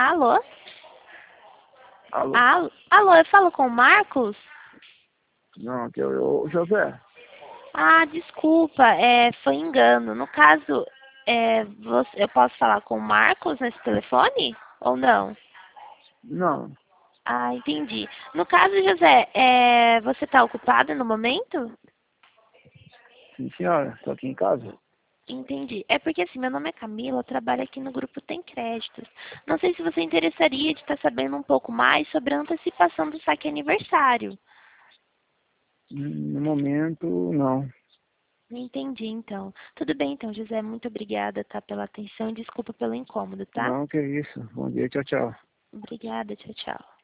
Alô? Alô? Alô, eu falo com o Marcos? Não, aqui é o José. Ah, desculpa, foi engano. No caso, eu posso falar com o Marcos nesse telefone? Ou não? Não, Ah, entendi. No caso, José, você está ocupado no momento? sim senhora, estou aqui em casa. Entendi. É porque assim, meu nome é Camila, eu trabalho aqui no grupo Tem Créditos. Não sei se você interessaria de estar sabendo um pouco mais sobre a antecipação do saque aniversário. No momento, não. Entendi, então. Tudo bem, então, José. Muito obrigada, tá, pela atenção e desculpa pelo incômodo, tá? Não, que isso. Bom dia, tchau, tchau. Obrigada, tchau, tchau.